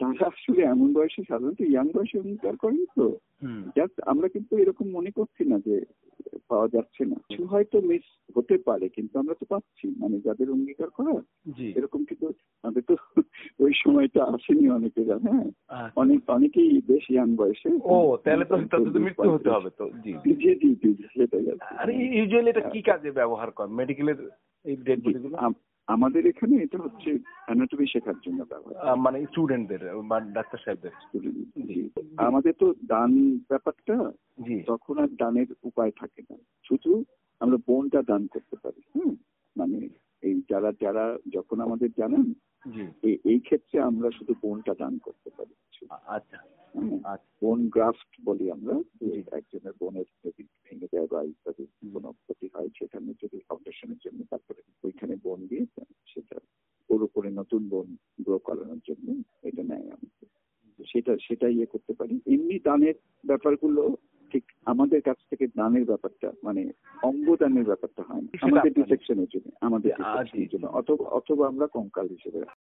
তারা আসলে এমন বয়সে সাধারণত ইয়াং বয়সে অঙ্গীকার করেন তো, জাস্ট আমরা কিন্তু এরকম মনে করছি না যে পাওয়া যাচ্ছে না। কিছু হয়তো মিস হতে পারে, কিন্তু আমরা তো পাচ্ছি, মানে যাদের অঙ্গীকার করা এরকম কিন্তু আমাদের তো ওই সময়টা আসেনি অনেকের। হ্যাঁ, অনেকেই বেশ ইয়াং বয়সে। ও তাহলে তো তাদের মৃত্যু হতে হবে তো। জি জি জি জি, সেটাই। আর ইউজুয়ালি এটা কি কাজে ব্যবহার করেন মেডিকেলের এই ডেড বডিগুলো? আমাদের এখানে এটা হচ্ছে অ্যানাটমি শেখার জন্য ব্যবহার, মানে স্টুডেন্টদের বা ডাক্তার সাহেবদের। আমাদের তো দান ব্যাপারটা, তখন আর দানের উপায় থাকে না, শুধু আমরা বোনটা দান করতে পারি। মানে এই যারা যারা যখন আমাদের জানান এই ক্ষেত্রে আমরা শুধু বোনটা দান করতে পারি। আচ্ছা, বোন গ্রাফট বলি আমরা। একজনের বোনের যদি ভেঙে দেয় বা ইত্যাদি কোনো ক্ষতি হয়, সেখানে যদি অপারেশনের জন্য তারপরে ওইখানে বোন দিয়ে সেটা পুরোপুরি নতুন বোন গ্রো করানোর জন্য এটা নেয় আমাদের। সেটা ইয়ে করতে পারি। এমনি দানের ব্যাপারগুলো ঠিক আমাদের কাছ থেকে দানের ব্যাপারটা, মানে অঙ্গদানের ব্যাপারটা হয় না আমাদের ডিসেকশনের জন্য, অথবা আমরা কঙ্কাল হিসেবে